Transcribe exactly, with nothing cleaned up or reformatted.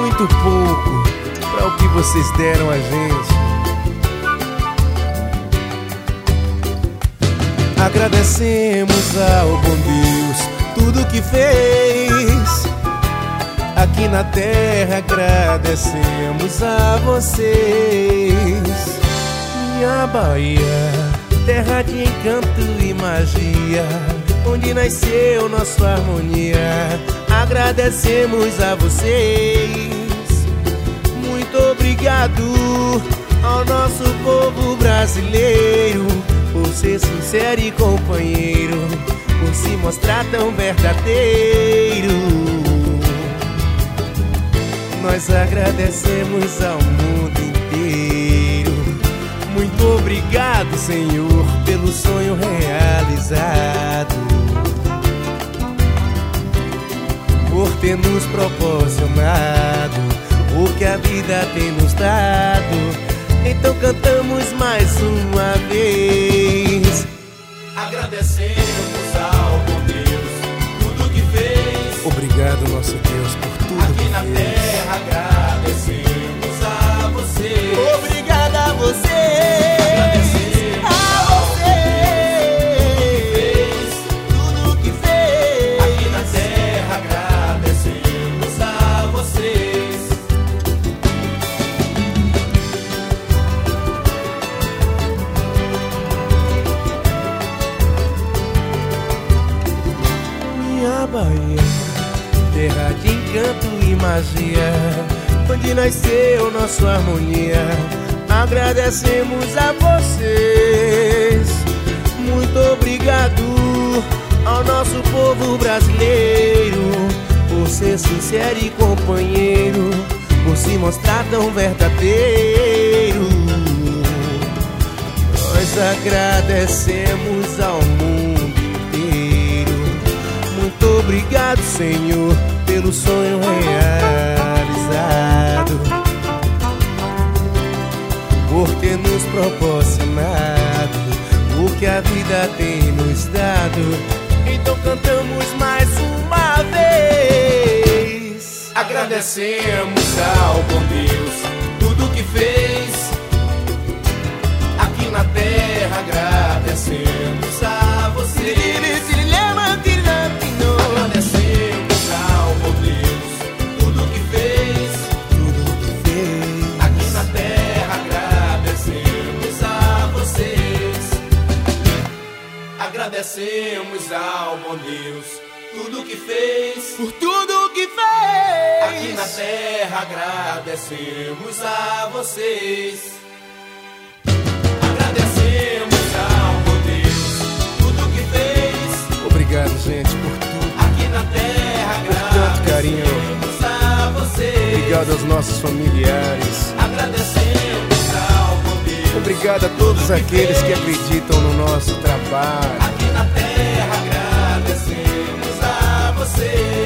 muito pouco para o que vocês deram a gente. Agradecemos ao bom Deus tudo que fez aqui na terra, agradecemos a vocês. Minha Bahia, terra de encanto e magia, onde nasceu nossa harmonia, agradecemos a vocês. Muito obrigado ao nosso povo brasileiro, por ser sincero e companheiro, por se mostrar tão verdadeiro. Nós agradecemos ao mundo inteiro. Muito obrigado, Senhor, pelo sonho realizado, por ter nos proporcionado o que a vida tem nos dado. Então cantamos mais uma vez. Agradecemos ao bom Deus tudo que fez. Obrigado, nosso Deus, por tudo aqui que na fez. terra, agradecemos a você. Obrigado a você. Agradecemos a você. Tudo que fez. Aqui na terra, agradecemos a vocês. Minha Bahia, terra de encanto e magia, onde nasceu nossa harmonia, agradecemos a vocês. Muito obrigado ao nosso povo brasileiro, por ser sincero e companheiro, por se mostrar tão verdadeiro. Nós agradecemos ao mundo inteiro. Muito obrigado, Senhor, pelo sonho realizado, por ter nos proporcionado o que a vida tem nos dado. Então cantamos mais uma vez. Agradecemos ao bom Deus tudo que fez aqui na terra, agradecemos a você. Agradecemos ao bom Deus tudo que fez, Tudo que fez aqui na terra, agradecemos a vocês. Agradecemos ao bom Deus tudo que fez, por tudo que fez aqui na terra, agradecemos a vocês. Agradecemos ao bom Deus tudo que fez. Obrigado, gente, por tudo. Aqui na terra, tanto carinho. agradecemos a vocês. Obrigado aos nossos familiares. Agradecemos ao bom Deus. Obrigado a todos aqueles que acreditam no nosso trabalho. Aqui na terra, agradecemos a vocês.